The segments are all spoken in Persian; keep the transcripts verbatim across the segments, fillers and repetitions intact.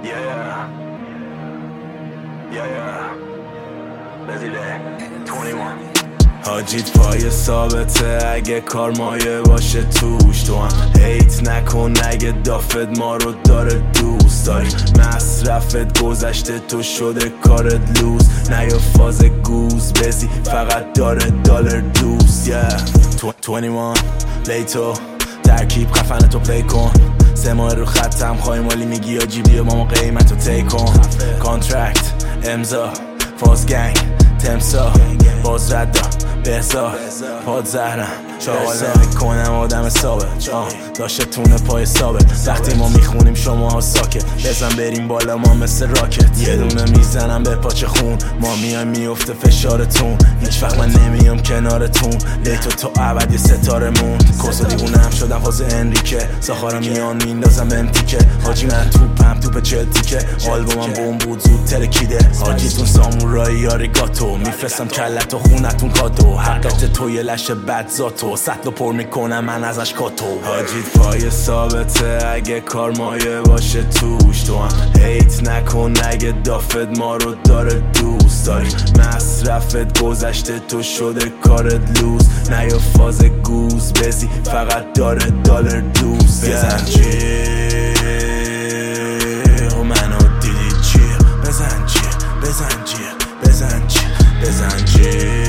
Yeah, yeah. Yeah, yeah. بزیله بیست و یک حاجیت پای ثابته اگه کار مایه باشه توش. تو هم هیت نکن اگه دافت ما رو داره دوست داری. مصرفت گذشته تو شده کارت لوز. نه یا فاز گوز بزی فقط داره دلار دوست. yeah. بیست و یک لیتو ترکیب خفنه تو پلی کن. سه ماه رو خطم خواهی مالی میگی یا جیبی ماما قیمت رو تی کن. کانترکت امضا فاز گنگ تمسا باز رد بهزا پاد زهرم شاغل نمیکنم آدم ثابت داشته تونه پای ثابت. وقتی ما میخونیم شما ها ساکت بزن بریم بالا ما مثل راکت. یه دونه میزنم به پاچه خون ما میایم میفته فشارتون. هیچ وقت من نمیام کنارتون لیتو تو عبد یه ستاره مون. کسا دیوونه هم شدم فاز انریکه ساخارم میان میندازم امتیکه. حاجی من توپم توپ چل تیکه آلبومم بوم بود زود ترکیده. حاجیتون سامورایی یاریگاتو میفرستم کلت و خونتون کادو. حقیقت تو یه لشه بد زاتو سطل پر میکنم من ازش کاتو. حاجیت پای ثابته اگه کار مایه باشه توش. تو هم هیت نکن اگه دافت ما رو داره دوست داری. مصرفت گذشته تو شده کارت لوز. نه یا فاز گوز بزی فقط داره دلار دوست. بزن جیر منو دیدی جیر. بزن جیر بزن جیر بزن جیر بزن جیر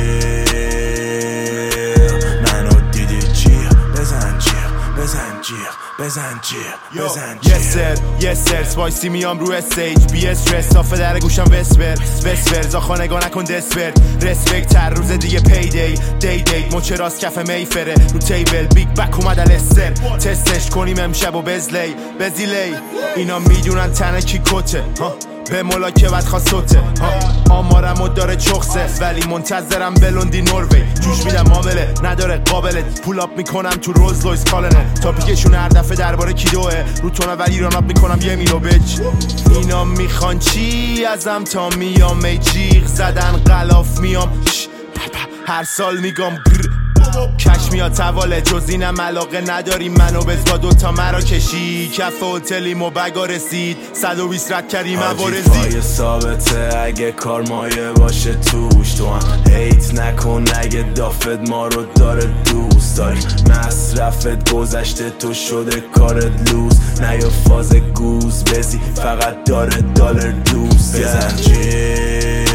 بزن جیغ بزن جیغ بزن جیغ. یس سر یس سر سپایسی میام رو استیج بی استرس صافه در گوشم وسپر وسپر زاخا نگاه نکن دسپر رسپکت هر روز دیگه پی دی دی دی مچه راست کف میفره رو تیبل بیگ بک اومد الستر تستش کنیم امشب و بزلی بزیلی. اینا میدونن تنه کی کته به ملاکبت خواستوته آمارمو داره چخصه ولی منتظرم بلوندی نروی. جوش میدم معامله نداره قابلت پول اپ میکنم تو روز لویس کالنه. تاپیکشون هر دفعه درباره کیلوه رو تونه ولی ران اپ میکنم یه میلو بچ. اینا میخوان چی ازم تا میام ای جیغ زدن غلاف میام هر سال میگم کش میاد تواله جز اینم علاقه نداری منو بز با دوتا مرا کشی. کف هتلیم و بگا رسید صد و بیست رد کردیم عوارزی. پای ثابته اگه کار مایه باشه توش. تو هم هیت نکن اگه دافت ما رو داره دوست داری. مصرفت گذشته تو شده کارت لوز. نه یا فاز گوز بزی فقط داره دلار دوست. بزن جیر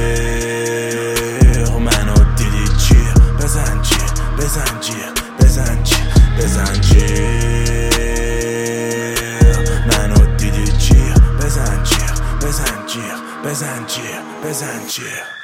منو دیدی جیر بزن جیر بزن جیغ بزن جیغ بزن جیغ منو دیدی جیغ بزن جیغ بزن جیغ بزن جیغ بزن جیغ.